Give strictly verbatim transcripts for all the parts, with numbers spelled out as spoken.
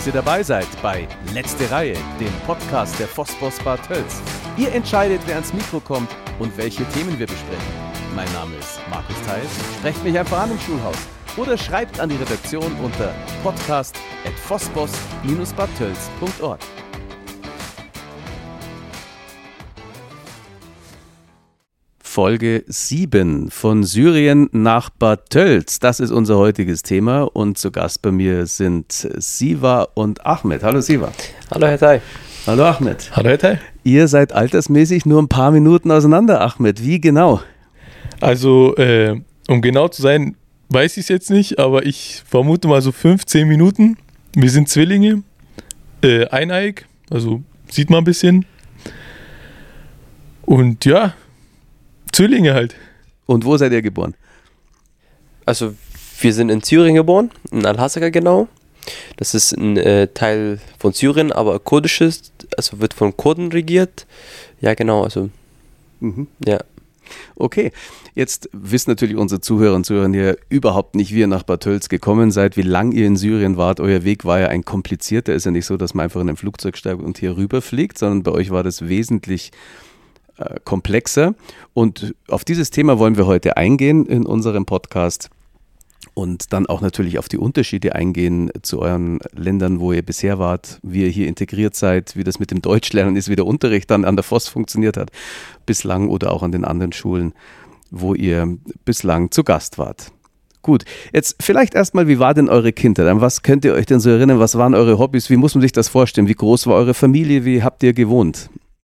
dass ihr dabei seid bei Letzte Reihe, dem Podcast der Vosbos Bad Tölz. Ihr entscheidet, wer ans Mikro kommt und welche Themen wir besprechen. Mein Name ist Markus Theis. Sprecht mich einfach an im Schulhaus oder schreibt an die Redaktion unter podcast at vosbos dash badtölz punkt org. Folge sieben von Syrien nach Bad Tölz. Das ist unser heutiges Thema und zu Gast bei mir sind Siva und Ahmed. Hallo Siva. Hallo Herr Thay. Hallo Ahmed. Hallo Herr Thay. Ihr seid altersmäßig nur ein paar Minuten auseinander, Ahmed. Wie genau? Also, äh, um genau zu sein, weiß ich es jetzt nicht, aber ich vermute mal so fünfzehn Minuten. Wir sind Zwillinge, äh, eineig, also sieht man ein bisschen. Und ja, Zwillinge halt. Und wo seid ihr geboren? Also wir sind in Syrien geboren, in Al-Hasaka genau. Das ist ein äh, Teil von Syrien, aber kurdisches, also wird von Kurden regiert. Ja genau, also mhm. ja. Okay, jetzt wissen natürlich unsere Zuhörer und Zuhörer hier überhaupt nicht, wie ihr nach Bad Tölz gekommen seid, wie lange ihr in Syrien wart. Euer Weg war ja ein komplizierter, ist ja nicht so, dass man einfach in ein Flugzeug steigt und hier rüberfliegt, sondern bei euch war das wesentlich äh, komplexer. Und auf dieses Thema wollen wir heute eingehen in unserem Podcast und dann auch natürlich auf die Unterschiede eingehen zu euren Ländern, wo ihr bisher wart, wie ihr hier integriert seid, wie das mit dem Deutschlernen ist, wie der Unterricht dann an der Voss funktioniert hat bislang oder auch an den anderen Schulen, wo ihr bislang zu Gast wart. Gut, jetzt vielleicht erstmal, wie war denn eure Kindheit? An was könnt ihr euch denn so erinnern? Was waren eure Hobbys? Wie muss man sich das vorstellen? Wie groß war eure Familie? Wie habt ihr gewohnt?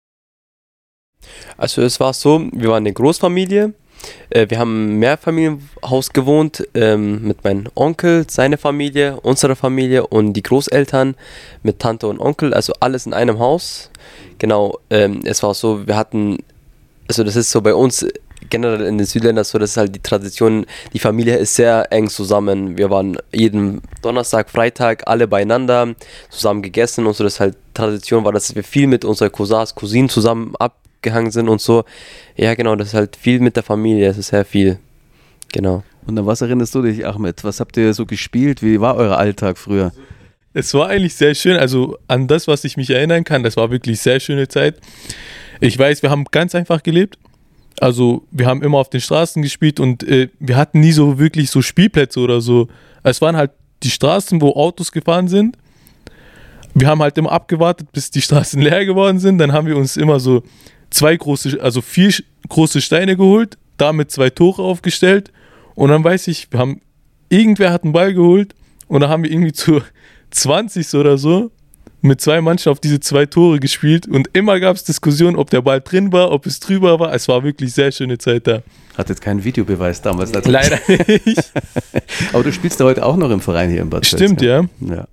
Also es war so, wir waren eine Großfamilie. Wir haben im Mehrfamilienhaus gewohnt, ähm, mit meinem Onkel, seine Familie, unsere Familie und die Großeltern mit Tante und Onkel, also alles in einem Haus. Genau, ähm, es war so, wir hatten, also das ist so bei uns generell in den Südländern so, das ist halt die Tradition, die Familie ist sehr eng zusammen. Wir waren jeden Donnerstag, Freitag alle beieinander, zusammen gegessen und so, das halt Tradition war, dass wir viel mit unseren Cousins, Cousinen zusammen ab gehangen sind und so. Ja, genau, das ist halt viel mit der Familie, das ist sehr viel. Genau. Und an was erinnerst du dich, Ahmed? Was habt ihr so gespielt? Wie war euer Alltag früher? Es war eigentlich sehr schön, also an das, was ich mich erinnern kann, das war wirklich sehr schöne Zeit. Ich weiß, wir haben ganz einfach gelebt. Also wir haben immer auf den Straßen gespielt und äh, wir hatten nie so wirklich so Spielplätze oder so. Es waren halt die Straßen, wo Autos gefahren sind. Wir haben halt immer abgewartet, bis die Straßen leer geworden sind. Dann haben wir uns immer so zwei große, also vier große Steine geholt, damit zwei Tore aufgestellt und dann weiß ich, wir haben, irgendwer hat einen Ball geholt und dann haben wir irgendwie zu zwanzig oder so mit zwei Mannschaften auf diese zwei Tore gespielt und immer gab es Diskussionen, ob der Ball drin war, ob es drüber war. Es war wirklich sehr schöne Zeit da. Hat jetzt keinen Videobeweis damals. Natürlich. Leider nicht. Aber du spielst ja heute auch noch im Verein hier in Bad Tölz. Stimmt, ja. Ja.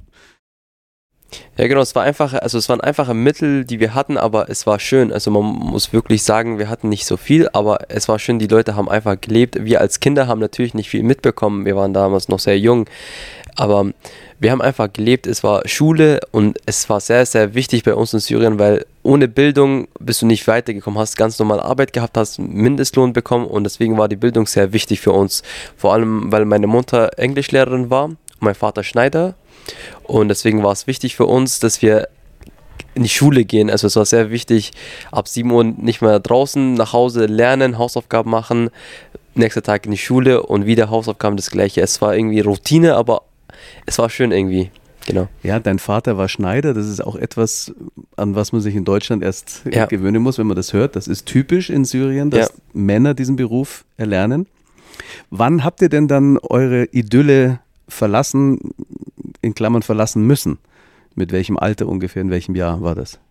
Ja genau, es war einfach, also es waren einfache Mittel, die wir hatten, aber es war schön. Also man muss wirklich sagen, wir hatten nicht so viel, aber es war schön, die Leute haben einfach gelebt. Wir als Kinder haben natürlich nicht viel mitbekommen, wir waren damals noch sehr jung, aber wir haben einfach gelebt, es war Schule und es war sehr, sehr wichtig bei uns in Syrien, weil ohne Bildung bist du nicht weitergekommen, hast ganz normal Arbeit gehabt, hast Mindestlohn bekommen und deswegen war die Bildung sehr wichtig für uns. Vor allem, weil meine Mutter Englischlehrerin war und mein Vater Schneider. Und deswegen war es wichtig für uns, dass wir in die Schule gehen. Also es war sehr wichtig, ab sieben Uhr nicht mehr draußen, nach Hause lernen, Hausaufgaben machen, nächster Tag in die Schule und wieder Hausaufgaben, das Gleiche. Es war irgendwie Routine, aber es war schön irgendwie. Genau. Ja, dein Vater war Schneider, das ist auch etwas, an was man sich in Deutschland erst ja. gewöhnen muss, wenn man das hört. Das ist typisch in Syrien, dass ja. Männer diesen Beruf erlernen. Wann habt ihr denn dann eure Idylle verlassen, in Klammern verlassen müssen? Mit welchem Alter ungefähr, in welchem Jahr war das?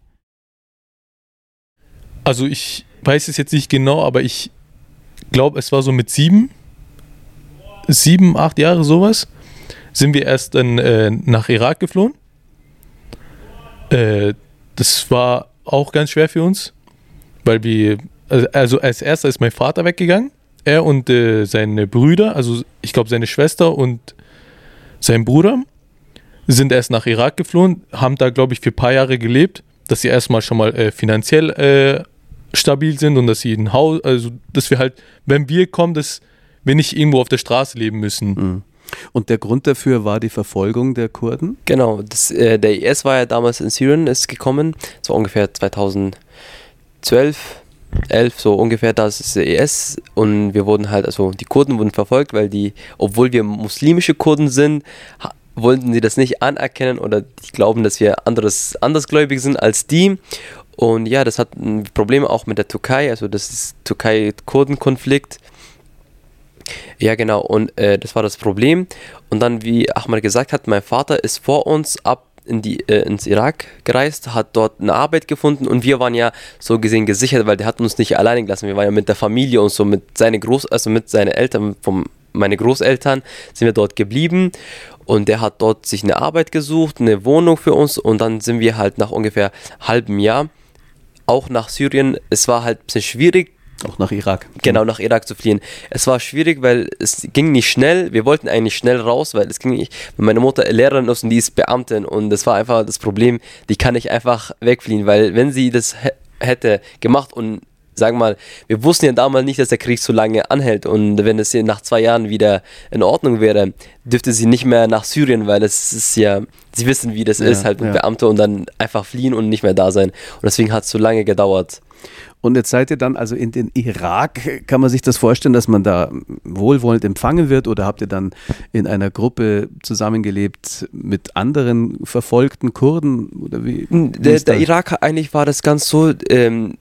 Also ich weiß es jetzt nicht genau, aber ich glaube, es war so mit sieben, sieben, acht Jahre sowas, sind wir erst dann äh, nach Irak geflohen. Äh, das war auch ganz schwer für uns, weil wir, also als erster ist mein Vater weggegangen, er und äh, seine Brüder, also ich glaube seine Schwester und sein Bruder, sind erst nach Irak geflohen, haben da, glaube ich, für ein paar Jahre gelebt, dass sie erstmal schon mal äh, finanziell äh, stabil sind und dass sie ein Haus, also dass wir halt, wenn wir kommen, dass wir nicht irgendwo auf der Straße leben müssen. Mhm. Und der Grund dafür war die Verfolgung der Kurden? Genau, das, äh, der I S war ja damals in Syrien, ist gekommen, so ungefähr zweitausendzwölf, elf, so ungefähr, das ist der I S und wir wurden halt, also die Kurden wurden verfolgt, weil die, obwohl wir muslimische Kurden sind, ha- wollten sie das nicht anerkennen oder die glauben, dass wir anderes, andersgläubig sind als die. Und ja, das hat ein Problem auch mit der Türkei, also das ist Türkei-Kurden-Konflikt. Ja, genau, und äh, das war das Problem. Und dann, wie Ahmad gesagt hat, mein Vater ist vor uns ab in die, äh, ins Irak gereist, hat dort eine Arbeit gefunden und wir waren ja so gesehen gesichert, weil der hat uns nicht alleine gelassen. Wir waren ja mit der Familie und so, mit seinen Groß, also mit seinen Eltern, vom, meine Großeltern sind wir dort geblieben. Und der hat dort sich eine Arbeit gesucht, eine Wohnung für uns und dann sind wir halt nach ungefähr halbem Jahr auch nach Syrien. Es war halt ein bisschen schwierig. Auch nach Irak. Genau, nach Irak zu fliehen. Es war schwierig, weil es ging nicht schnell. Wir wollten eigentlich schnell raus, weil es ging nicht. Meine Mutter Lehrerin ist und die ist Beamtin und das war einfach das Problem, die kann nicht einfach wegfliehen, weil wenn sie das h- hätte gemacht und sagen wir mal, wir wussten ja damals nicht, dass der Krieg so lange anhält und wenn es hier nach zwei Jahren wieder in Ordnung wäre, dürfte sie nicht mehr nach Syrien, weil es ist ja, sie wissen, wie das Ja, ist, halt mit ja. Beamte und dann einfach fliehen und nicht mehr da sein. Und deswegen hat es so lange gedauert. Und jetzt seid ihr dann also in den Irak. Kann man sich das vorstellen, dass man da wohlwollend empfangen wird oder habt ihr dann in einer Gruppe zusammengelebt mit anderen verfolgten Kurden? Oder wie? wie Der, ist der das? Irak, eigentlich war das ganz so, ähm,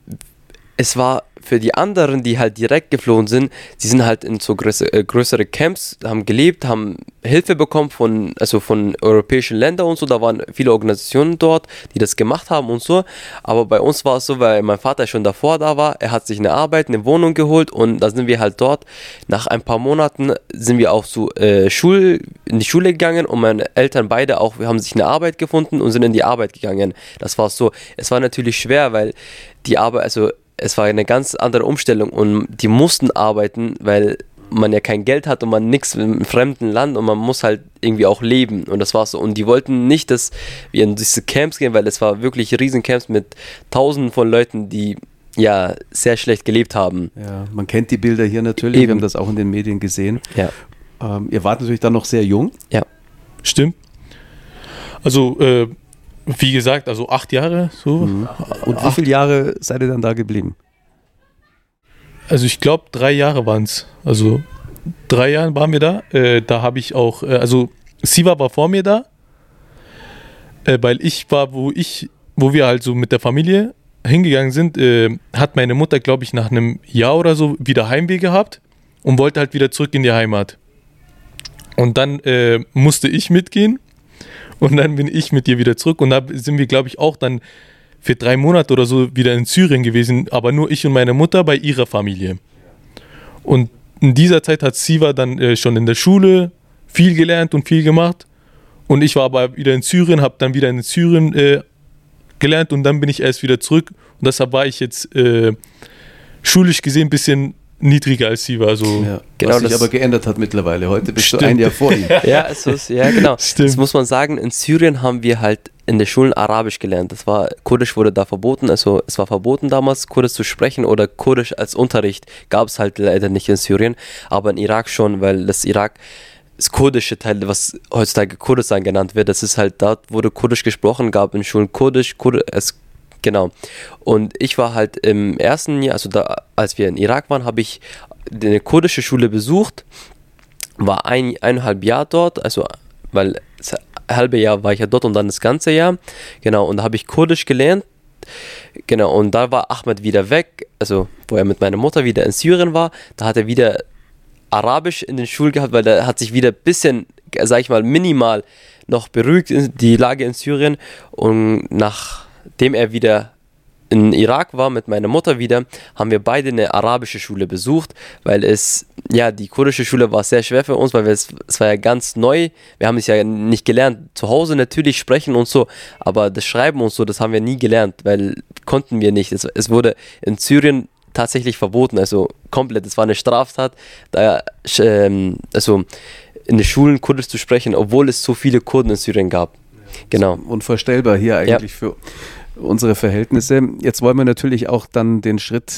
es war für die anderen, die halt direkt geflohen sind, die sind halt in so größere, äh, größere Camps, haben gelebt, haben Hilfe bekommen von, also von europäischen Ländern und so, da waren viele Organisationen dort, die das gemacht haben und so, aber bei uns war es so, weil mein Vater schon davor da war, er hat sich eine Arbeit, eine Wohnung geholt und da sind wir halt dort, nach ein paar Monaten sind wir auch zu äh, Schul, in die Schule gegangen und meine Eltern beide auch, wir haben sich eine Arbeit gefunden und sind in die Arbeit gegangen, das war so, es war natürlich schwer, weil die Arbeit, also es war eine ganz andere Umstellung und die mussten arbeiten, weil man ja kein Geld hat und man nichts im fremden Land und man muss halt irgendwie auch leben und das war so und die wollten nicht, dass wir in diese Camps gehen, weil es war wirklich riesen Camps mit tausenden von Leuten, die ja sehr schlecht gelebt haben. Ja, man kennt die Bilder hier natürlich, Eben. wir haben das auch in den Medien gesehen. Ja. Ähm, ihr wart natürlich dann noch sehr jung. Ja. Stimmt. Also, äh, wie gesagt, also acht Jahre so. Mhm. Und wie viele Jahre seid ihr dann da geblieben? Also ich glaube, drei Jahre waren es. Also drei Jahre waren wir da. Äh, da habe ich auch, äh, also Siva war vor mir da, äh, weil ich war, wo ich, wo wir halt so mit der Familie hingegangen sind, äh, hat meine Mutter, glaube ich, nach einem Jahr oder so wieder Heimweh gehabt und wollte halt wieder zurück in die Heimat. Und dann äh, musste ich mitgehen und dann bin ich mit ihr wieder zurück und da sind wir, glaube ich, auch dann für drei Monate oder so wieder in Syrien gewesen, aber nur ich und meine Mutter bei ihrer Familie. Und in dieser Zeit hat Siva dann äh, schon in der Schule viel gelernt und viel gemacht und ich war aber wieder in Syrien, habe dann wieder in Syrien äh, gelernt und dann bin ich erst wieder zurück und deshalb war ich jetzt äh, schulisch gesehen ein bisschen niedriger als Siva. Also Ja, Genau, was sich das- aber geändert hat mittlerweile. Heute bist Stimmt. du ein Jahr vor ihm. Ja, es ist, ja, genau. Stimmt. Das muss man sagen, in Syrien haben wir halt in der Schulen Arabisch gelernt. Das war, Kurdisch wurde da verboten, also es war verboten damals, Kurdisch zu sprechen oder Kurdisch als Unterricht gab es halt leider nicht in Syrien, aber in Irak schon, weil das Irak, das kurdische Teil, was heutzutage Kurdistan genannt wird, das ist halt, dort wurde Kurdisch gesprochen, gab in Schulen Kurdisch, Kurdisch, es Genau. Und ich war halt im ersten Jahr, also da, als wir in Irak waren, habe ich eine kurdische Schule besucht, war ein, eineinhalb Jahr dort, also weil das halbe Jahr war ich ja dort und dann das ganze Jahr. Genau, und da habe ich Kurdisch gelernt. Genau, und da war Ahmed wieder weg, also wo er mit meiner Mutter wieder in Syrien war, da hat er wieder Arabisch in den Schulen gehabt, weil da hat sich wieder ein bisschen, sag ich mal, minimal noch beruhigt die Lage in Syrien und nachdem er wieder in Irak war mit meiner Mutter wieder, haben wir beide eine arabische Schule besucht, weil es, ja, die kurdische Schule war sehr schwer für uns, weil wir es, es war ja ganz neu, wir haben es ja nicht gelernt, zu Hause natürlich sprechen und so, aber das Schreiben und so, das haben wir nie gelernt, weil konnten wir nicht, es, es wurde in Syrien tatsächlich verboten, also komplett, es war eine Straftat, da, ähm, also in den Schulen Kurdisch zu sprechen, obwohl es so viele Kurden in Syrien gab. Genau. Unvorstellbar hier eigentlich Ja. für unsere Verhältnisse. Jetzt wollen wir natürlich auch dann den Schritt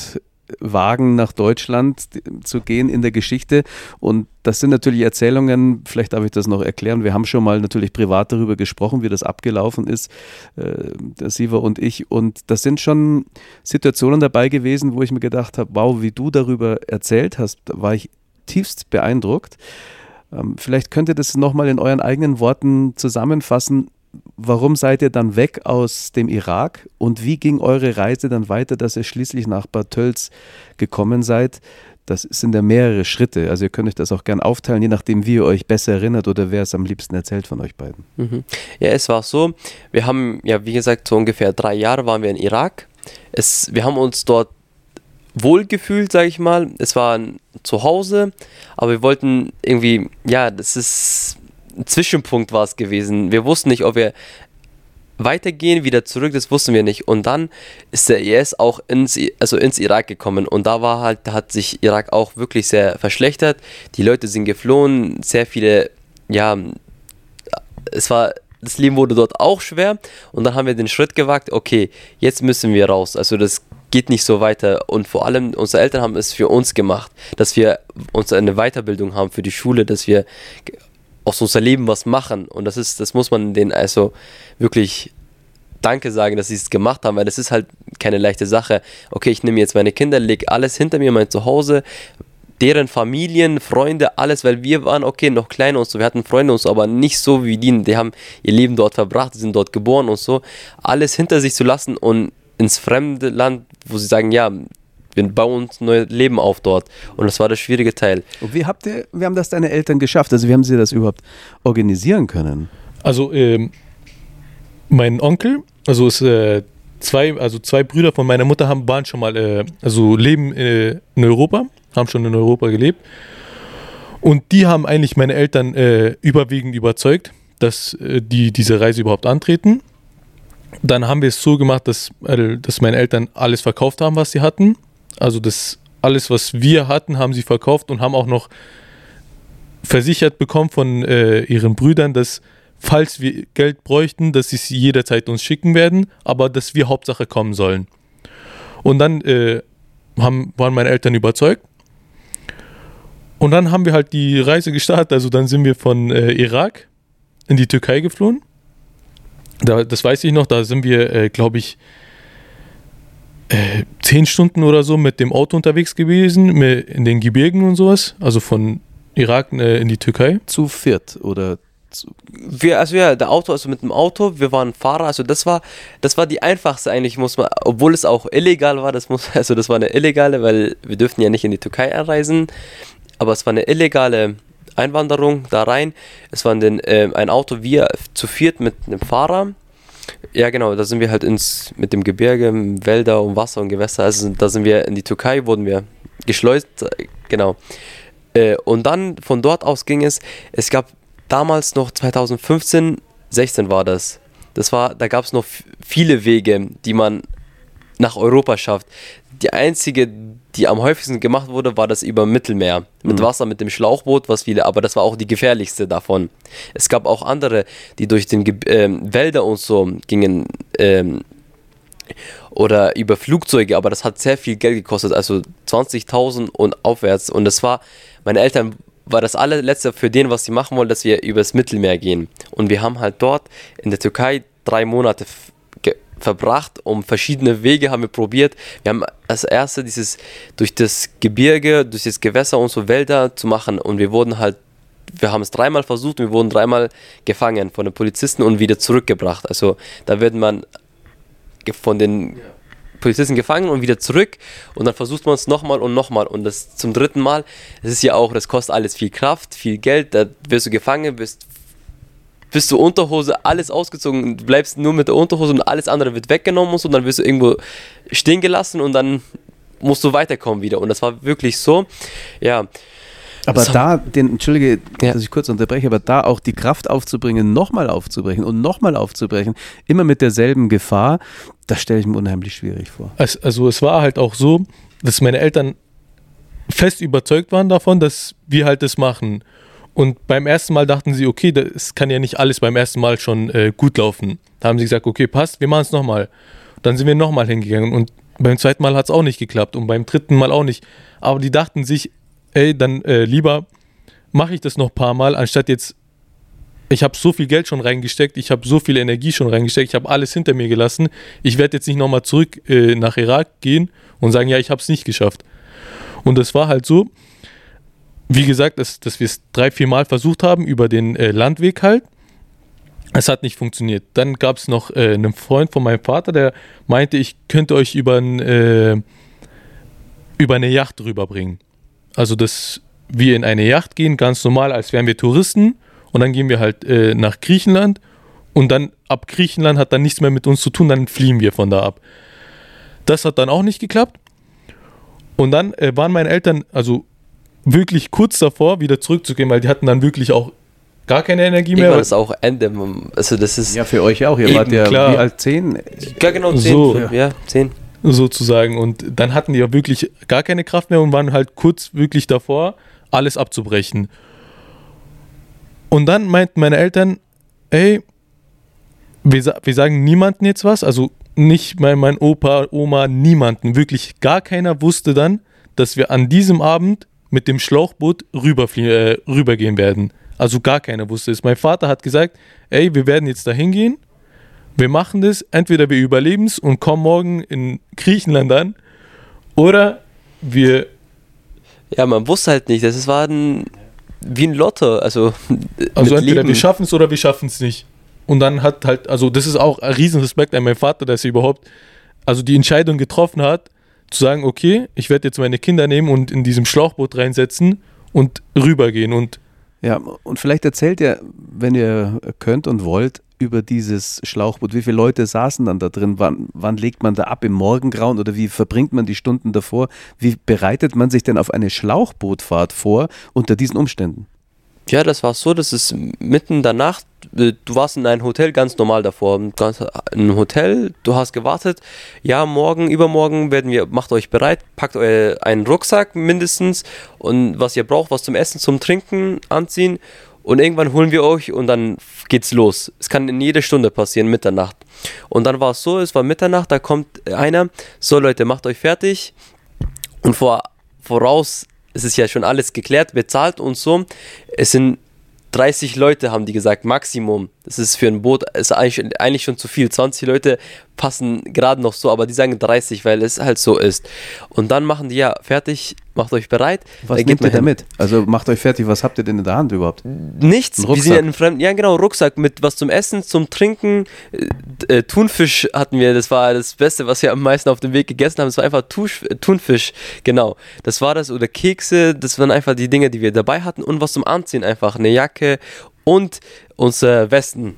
wagen, nach Deutschland zu gehen in der Geschichte. Und das sind natürlich Erzählungen, vielleicht darf ich das noch erklären. Wir haben schon mal natürlich privat darüber gesprochen, wie das abgelaufen ist, äh, der Siva und ich. Und das sind schon Situationen dabei gewesen, wo ich mir gedacht habe, wow, wie du darüber erzählt hast, war ich tiefst beeindruckt. Ähm, vielleicht könnt ihr das nochmal in euren eigenen Worten zusammenfassen. Warum seid ihr dann weg aus dem Irak und wie ging eure Reise dann weiter, dass ihr schließlich nach Bad Tölz gekommen seid? Das sind ja mehrere Schritte, also ihr könnt euch das auch gern aufteilen, je nachdem, wie ihr euch besser erinnert oder wer es am liebsten erzählt von euch beiden. Mhm. Ja, es war so, wir haben, ja wie gesagt, so ungefähr drei Jahre waren wir in Irak. Es, wir haben uns dort wohlgefühlt, sage ich mal. Es war ein Zuhause, aber wir wollten irgendwie, ja, das ist ein Zwischenpunkt war es gewesen. Wir wussten nicht, ob wir weitergehen, wieder zurück, das wussten wir nicht. Und dann ist der I S auch ins, also ins Irak gekommen und da war halt, da hat sich Irak auch wirklich sehr verschlechtert. Die Leute sind geflohen, sehr viele, ja, es war, das Leben wurde dort auch schwer und dann haben wir den Schritt gewagt, okay, jetzt müssen wir raus. Also das geht nicht so weiter und vor allem unsere Eltern haben es für uns gemacht, dass wir uns eine Weiterbildung haben für die Schule, dass wir aus unserem Leben was machen und das ist, das muss man denen also wirklich Danke sagen, dass sie es gemacht haben, weil das ist halt keine leichte Sache. Okay, ich nehme jetzt meine Kinder, lege alles hinter mir, mein Zuhause, deren Familien, Freunde, alles, weil wir waren, okay, noch klein und so, wir hatten Freunde und so, aber nicht so wie die, die haben ihr Leben dort verbracht, sind dort geboren und so, alles hinter sich zu lassen und ins fremde Land, wo sie sagen, ja, wir bauen uns ein neues Leben auf dort. Und das war der schwierige Teil. Und wie habt ihr, wie haben das deine Eltern geschafft? Also wie haben sie das überhaupt organisieren können? Also ähm, mein Onkel, also ist äh, zwei, also zwei Brüder von meiner Mutter haben waren schon mal, äh, also leben äh, in Europa, haben schon in Europa gelebt. Und die haben eigentlich meine Eltern äh, überwiegend überzeugt, dass äh, die diese Reise überhaupt antreten. Dann haben wir es so gemacht, dass, äh, dass meine Eltern alles verkauft haben, was sie hatten. Also das alles, was wir hatten, haben sie verkauft und haben auch noch versichert bekommen von äh, ihren Brüdern, dass falls wir Geld bräuchten, dass sie es jederzeit uns schicken werden, aber dass wir Hauptsache kommen sollen. Und dann äh, haben, waren meine Eltern überzeugt. Und dann haben wir halt die Reise gestartet. Also dann sind wir von äh, Irak in die Türkei geflohen. Da, das weiß ich noch, da sind wir, äh, glaube ich, äh, zehn Stunden oder so mit dem Auto unterwegs gewesen, in den Gebirgen und sowas, also von Irak äh, in die Türkei. Zu viert oder zu wir, also ja, der Auto, also mit dem Auto, wir waren Fahrer, also das war, das war die einfachste eigentlich, muss man, obwohl es auch illegal war, das muss, also das war eine illegale, weil wir dürften ja nicht in die Türkei einreisen, aber es war eine illegale Einwanderung da rein. Es war ein, äh, ein Auto, wir zu viert mit einem Fahrer. Ja genau, da sind wir halt ins, mit dem Gebirge, Wälder und Wasser und Gewässer, also da sind wir in die Türkei, wurden wir geschleust, genau. Äh, und dann von dort aus ging es, es gab damals noch zweitausendfünfzehn, sechzehn war das, das war, da gab es noch f- viele Wege, die man nach Europa schafft. Die einzige, die am häufigsten gemacht wurde, war das über Mittelmeer. Mit mhm. Wasser, mit dem Schlauchboot, was viele, aber das war auch die gefährlichste davon. Es gab auch andere, die durch den Ge- ähm, Wälder und so gingen ähm, oder über Flugzeuge, aber das hat sehr viel Geld gekostet, also zwanzigtausend und aufwärts. Und das war, meine Eltern, war das allerletzte für den, was sie machen wollen, dass wir übers Mittelmeer gehen. Und wir haben halt dort in der Türkei drei Monate f- ge- verbracht, um verschiedene Wege haben wir probiert. Wir haben als erste dieses durch das Gebirge, durch das Gewässer und so Wälder zu machen und wir wurden halt, wir haben es dreimal versucht und wir wurden dreimal gefangen von den Polizisten und wieder zurückgebracht. Also da wird man von den Polizisten gefangen und wieder zurück und dann versucht man es nochmal und nochmal und das zum dritten Mal, das ist ja auch, das kostet alles viel Kraft, viel Geld, da wirst du gefangen, bist bist du Unterhose, alles ausgezogen, du bleibst nur mit der Unterhose und alles andere wird weggenommen und so, dann wirst du irgendwo stehen gelassen und dann musst du weiterkommen wieder und das war wirklich so, ja. Aber so. da, den, entschuldige, ja. dass ich kurz unterbreche, aber da auch die Kraft aufzubringen, nochmal aufzubrechen und nochmal aufzubrechen, immer mit derselben Gefahr, das stelle ich mir unheimlich schwierig vor. Also es war halt auch so, dass meine Eltern fest überzeugt waren davon, dass wir halt das machen. Und beim ersten Mal dachten sie, okay, das kann ja nicht alles beim ersten Mal schon äh, gut laufen. Da haben sie gesagt, okay, passt, wir machen es nochmal. Dann sind wir nochmal hingegangen und Beim zweiten Mal hat es auch nicht geklappt und beim dritten Mal auch nicht. Aber die dachten sich, ey, dann äh, lieber mache ich das noch ein paar Mal, anstatt jetzt, ich habe so viel Geld schon reingesteckt, ich habe so viel Energie schon reingesteckt, ich habe alles hinter mir gelassen. Ich werde jetzt nicht nochmal zurück äh, nach Irak gehen und sagen, ja, ich habe es nicht geschafft. Und das war halt so, wie gesagt, dass, dass wir es drei, vier Mal versucht haben, über den äh, Landweg halt. Es hat nicht funktioniert. Dann gab es noch äh, einen Freund von meinem Vater, der meinte, ich könnte euch über, ein, äh, über eine Yacht rüberbringen. Also, dass wir in eine Yacht gehen, ganz normal, als wären wir Touristen. Und dann gehen wir halt äh, nach Griechenland. Und dann ab Griechenland hat dann nichts mehr mit uns zu tun, dann fliehen wir von da ab. Das hat dann auch nicht geklappt. Und dann äh, waren meine Eltern also wirklich kurz davor, wieder zurückzugehen, weil die hatten dann wirklich auch gar keine Energie mehr. Irgendwann ist auch Ende. Also das ist ja, für euch auch. Ihr eben, wart ja klar. wie alt? Zehn? Ja, genau, zehn. So. Ja. ja, zehn. Sozusagen. Und dann hatten die ja wirklich gar keine Kraft mehr und waren halt kurz wirklich davor, alles abzubrechen. Und dann meinten meine Eltern, ey, wir, sa- wir sagen niemandem jetzt was, also nicht mein, mein Opa, Oma, niemanden, wirklich gar keiner wusste dann, dass wir an diesem Abend mit dem Schlauchboot rüberflie- äh, rübergehen werden. Also gar keiner wusste es. Mein Vater hat gesagt, ey, wir werden jetzt da hingehen, wir machen das, entweder wir überleben es und kommen morgen in Griechenland an, oder wir... Ja, man wusste halt nicht, das war ein, wie ein Lotto, also Also mit entweder Leben. wir schaffen es oder wir schaffen es nicht. Und dann hat halt, also das ist auch ein Riesenrespekt an meinen Vater, dass er überhaupt, also die Entscheidung getroffen hat, zu sagen, okay, ich werde jetzt meine Kinder nehmen und in diesem Schlauchboot reinsetzen und rübergehen. Und Ja, und vielleicht erzählt ihr, wenn ihr könnt und wollt, über dieses Schlauchboot. Wie viele Leute saßen dann da drin? Wann, wann legt man da ab im Morgengrauen oder wie verbringt man die Stunden davor? Wie bereitet man sich denn auf eine Schlauchbootfahrt vor unter diesen Umständen? Ja, das war so, das ist mitten in der Nacht, du warst in einem Hotel ganz normal davor, ganz, in einem Hotel, du hast gewartet, ja, morgen, übermorgen werden wir, macht euch bereit, packt euer einen Rucksack mindestens und was ihr braucht, was zum Essen, zum Trinken, anziehen und irgendwann holen wir euch und dann geht's los. Es kann in jeder Stunde passieren, Mitternacht. Und dann war es so, es war Mitternacht, da kommt einer, so Leute, macht euch fertig und vor, voraus, es ist ja schon alles geklärt, bezahlt und so. Es sind dreißig Leute, haben die gesagt, Maximum. Das ist für ein Boot, ist eigentlich, eigentlich schon zu viel. zwanzig Leute passen gerade noch so, aber die sagen dreißig, weil es halt so ist. Und dann machen die ja fertig, macht euch bereit. Was Dann nehmt geht ihr man damit? Also macht euch fertig, was habt ihr denn in der Hand überhaupt? Nichts. Ein Wir sind Rucksack. in einem fremden, ja genau, Rucksack mit was zum Essen, zum Trinken. Äh, äh, Thunfisch hatten wir, das war das Beste, was wir am meisten auf dem Weg gegessen haben. Es war einfach Tusch, äh, Thunfisch, genau. Das war das, oder Kekse, das waren einfach die Dinge, die wir dabei hatten und was zum Anziehen einfach, eine Jacke und unsere Westen.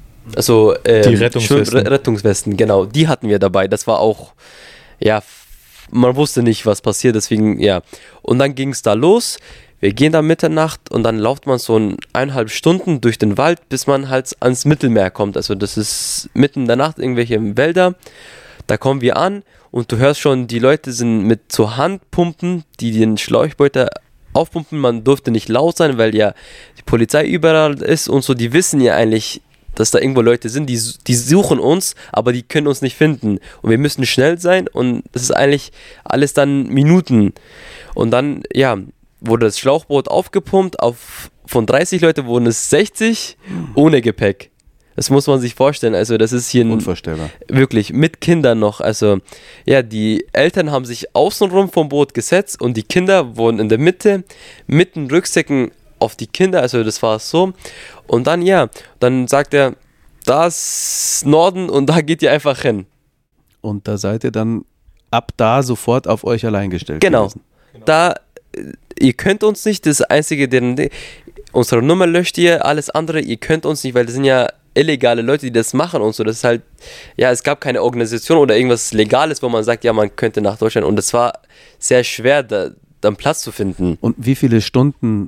Also ähm, Die Rettungswesten. Schwimm- Rettungswesten, genau, die hatten wir dabei. Das war auch, ja, man wusste nicht, was passiert, deswegen, ja. Und dann ging es da los. Wir gehen da Mitternacht und dann läuft man so ein, eineinhalb Stunden durch den Wald, bis man halt ans Mittelmeer kommt. Also das ist mitten in der Nacht, irgendwelche Wälder. Da kommen wir an und du hörst schon, die Leute sind mit so Handpumpen, die den Schlauchbeutel aufpumpen. Man durfte nicht laut sein, weil ja die Polizei überall ist und so. Die wissen ja eigentlich, dass da irgendwo Leute sind, die, die suchen uns, aber die können uns nicht finden. Und wir müssen schnell sein und das ist eigentlich alles dann Minuten. Und dann, ja, wurde das Schlauchboot aufgepumpt, auf, von dreißig Leute wurden es sechzig ohne Gepäck. Das muss man sich vorstellen. Also das ist hier ein, Unvorstellbar. wirklich mit Kindern noch. Also ja, die Eltern haben sich außenrum vom Boot gesetzt und die Kinder wurden in der Mitte mit den Rucksäcken auf die Kinder. Also das war so. Und dann ja, dann sagt er, da ist Norden und da geht ihr einfach hin. Und da seid ihr dann ab da sofort auf euch allein gestellt Genau. gewesen. Da, äh, ihr könnt uns nicht, das Einzige, deren, unsere Nummer löscht ihr, alles andere, ihr könnt uns nicht, weil das sind ja illegale Leute, die das machen und so. Das ist halt, ja, es gab keine Organisation oder irgendwas Legales, wo man sagt, ja, man könnte nach Deutschland. Und es war sehr schwer, da dann Platz zu finden. Und wie viele Stunden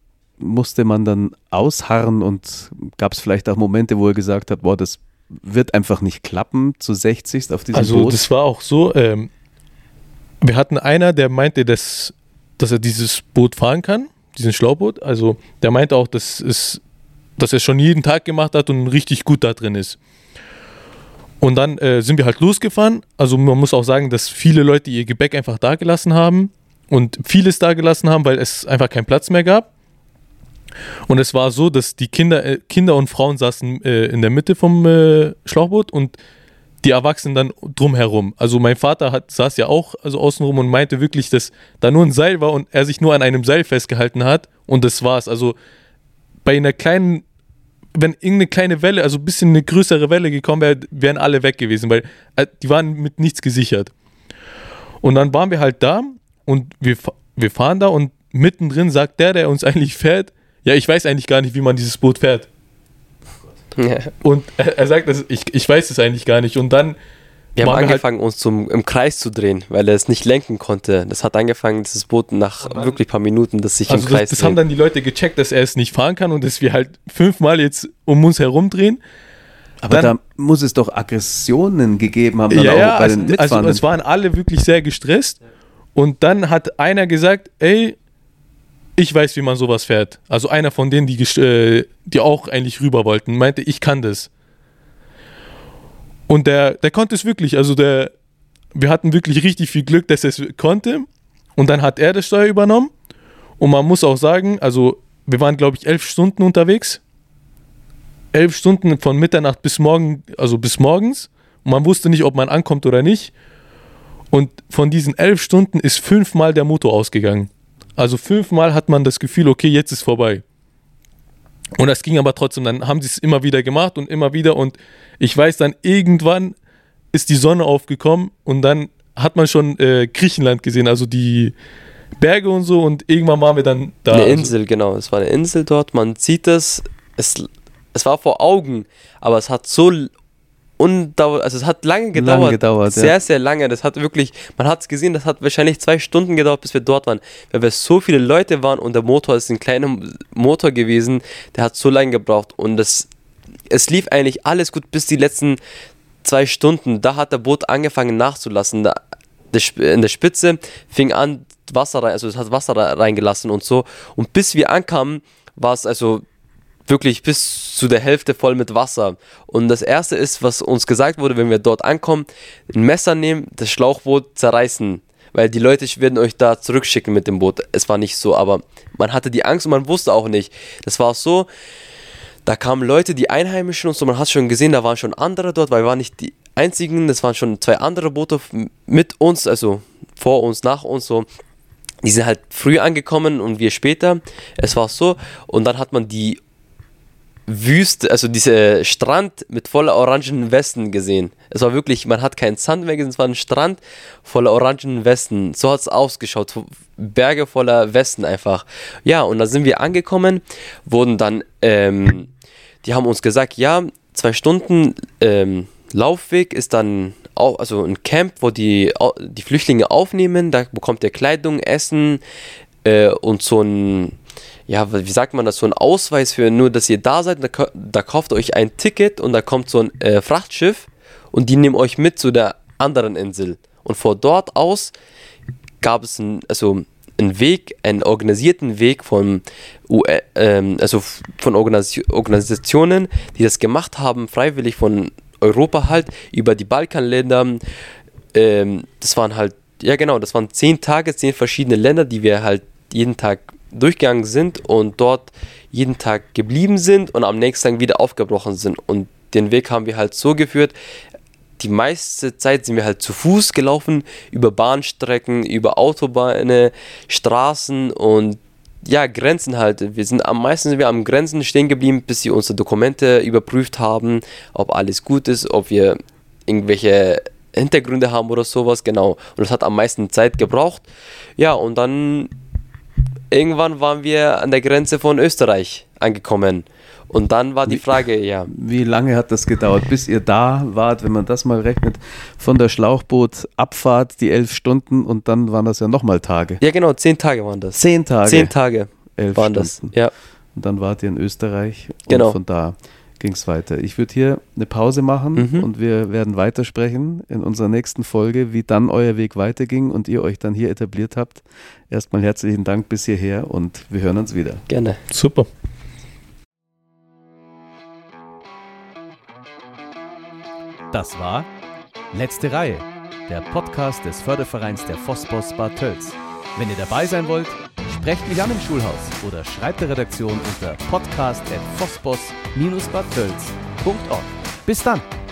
musste man dann ausharren und gab es vielleicht auch Momente, wo er gesagt hat, boah, das wird einfach nicht klappen zu sechzig auf diesem also Boot? das war auch so, ähm, wir hatten einer, der meinte, dass, dass er dieses Boot fahren kann, diesen Schlauchboot. Also der meinte auch, dass, es, dass er schon jeden Tag gemacht hat und richtig gut da drin ist. Und dann äh, sind wir halt losgefahren. Also man muss auch sagen, dass viele Leute ihr Gepäck einfach da gelassen haben und vieles da gelassen haben, weil es einfach keinen Platz mehr gab. Und es war so, dass die Kinder, äh, Kinder und Frauen saßen äh, in der Mitte vom äh, Schlauchboot und die Erwachsenen dann drumherum. Also mein Vater hat, saß ja auch also außenrum und meinte wirklich, dass da nur ein Seil war und er sich nur an einem Seil festgehalten hat und das war's. Also bei einer kleinen, wenn irgendeine kleine Welle, also ein bisschen eine größere Welle gekommen wäre, wären alle weg gewesen, weil äh, die waren mit nichts gesichert. Und dann waren wir halt da und wir, wir fahren da und mittendrin sagt der, der uns eigentlich fährt, ja, ich weiß eigentlich gar nicht, wie man dieses Boot fährt. Ja. Und er, er sagt, das, ich, ich weiß es eigentlich gar nicht. Und dann wir haben angefangen, halt uns zum, im Kreis zu drehen, weil er es nicht lenken konnte. Das hat angefangen, dieses Boot nach dann, wirklich ein paar Minuten, das sich also im Kreis das, das haben dann die Leute gecheckt, dass er es nicht fahren kann und dass wir halt fünfmal jetzt um uns herum drehen. Aber dann, da muss es doch Aggressionen gegeben haben. Dann ja, auch ja, bei also, den Mitfahrenden. Also es waren alle wirklich sehr gestresst. Und dann hat einer gesagt, ey, ich weiß, wie man sowas fährt. Also einer von denen, die, äh, die auch eigentlich rüber wollten, meinte, ich kann das. Und der, der konnte es wirklich. Also der, wir hatten wirklich richtig viel Glück, dass er es konnte. Und dann hat er das Steuer übernommen. Und man muss auch sagen, also wir waren, glaube ich, elf Stunden unterwegs. Elf Stunden von Mitternacht bis morgen, also bis morgens. Und man wusste nicht, ob man ankommt oder nicht. Und von diesen elf Stunden ist fünfmal der Motor ausgegangen. Also fünfmal hat man das Gefühl, okay, jetzt ist vorbei. Und das ging aber trotzdem, dann haben sie es immer wieder gemacht und immer wieder und ich weiß dann, irgendwann ist die Sonne aufgekommen und dann hat man schon äh, Griechenland gesehen, also die Berge und so und irgendwann waren wir dann da. Eine Insel, genau, es war eine Insel dort, man sieht es, es, es war vor Augen, aber es hat so undauer, also es hat lange gedauert, lange gedauert sehr, ja. sehr lange, das hat wirklich, man hat es gesehen, das hat wahrscheinlich zwei Stunden gedauert, bis wir dort waren, weil wir so viele Leute waren und der Motor ist ein kleiner Motor gewesen, der hat so lange gebraucht und das, es lief eigentlich alles gut bis die letzten zwei Stunden, da hat der Boot angefangen nachzulassen, da, in der Spitze fing an Wasser rein, also es hat Wasser reingelassen und so und bis wir ankamen, war es also wirklich bis zu der Hälfte voll mit Wasser. Und das Erste ist, was uns gesagt wurde, wenn wir dort ankommen, ein Messer nehmen, das Schlauchboot zerreißen. Weil die Leute werden euch da zurückschicken mit dem Boot. Es war nicht so, aber man hatte die Angst und man wusste auch nicht. Das war so, da kamen Leute, die Einheimischen und so, man hat schon gesehen, da waren schon andere dort, weil wir waren nicht die einzigen, das waren schon zwei andere Boote mit uns, also vor uns, nach uns so. Die sind halt früh angekommen und wir später. Es war so, und dann hat man die Wüste, also dieser Strand mit voller orangenen Westen gesehen. Es war wirklich, man hat keinen Sand mehr gesehen, es war ein Strand voller orangenen Westen. So hat es ausgeschaut, Berge voller Westen einfach. Ja, und da sind wir angekommen, wurden dann, ähm, die haben uns gesagt, ja, zwei Stunden ähm, Laufweg ist dann auch, also ein Camp, wo die, die Flüchtlinge aufnehmen, da bekommt ihr Kleidung, Essen äh, und so ein, ja, wie sagt man das, so ein Ausweis für nur, dass ihr da seid, da, da kauft ihr euch ein Ticket und da kommt so ein äh, Frachtschiff und die nehmen euch mit zu der anderen Insel. Und von dort aus gab es ein, also einen Weg, einen organisierten Weg von, U N, ähm, also von Organis- Organisationen, die das gemacht haben, freiwillig von Europa halt, über die Balkanländer. Ähm, das waren halt, ja genau, das waren zehn Tage, zehn verschiedene Länder, die wir halt jeden Tag durchgegangen sind und dort jeden Tag geblieben sind und am nächsten Tag wieder aufgebrochen sind. Und den Weg haben wir halt so geführt, die meiste Zeit sind wir halt zu Fuß gelaufen, über Bahnstrecken, über Autobahnen, Straßen und ja, Grenzen halt. Wir sind am meisten sind wir am Grenzen stehen geblieben, bis sie unsere Dokumente überprüft haben, ob alles gut ist, ob wir irgendwelche Hintergründe haben oder sowas, genau. Und das hat am meisten Zeit gebraucht. Ja, und dann irgendwann waren wir an der Grenze von Österreich angekommen. Und dann war die Frage, ja. Wie lange hat das gedauert, bis ihr da wart, wenn man das mal rechnet, von der Schlauchbootabfahrt, die elf Stunden und dann waren das ja nochmal Tage. Ja genau, zehn Tage waren das. Zehn Tage? Zehn Tage elf waren Stunden. das, ja. Und dann wart ihr in Österreich und genau. Von da ging es weiter. Ich würde hier eine Pause machen mhm. und wir werden weitersprechen in unserer nächsten Folge, wie dann euer Weg weiterging und ihr euch dann hier etabliert habt. Erstmal herzlichen Dank bis hierher und wir hören uns wieder. Gerne. Super. Das war Letzte Reihe, der Podcast des Fördervereins der Vosbos Bad Tölz. Wenn ihr dabei sein wollt, sprecht mich an im Schulhaus oder schreibt der Redaktion unter podcast at vosbos dash bad tölz punkt org. Bis dann!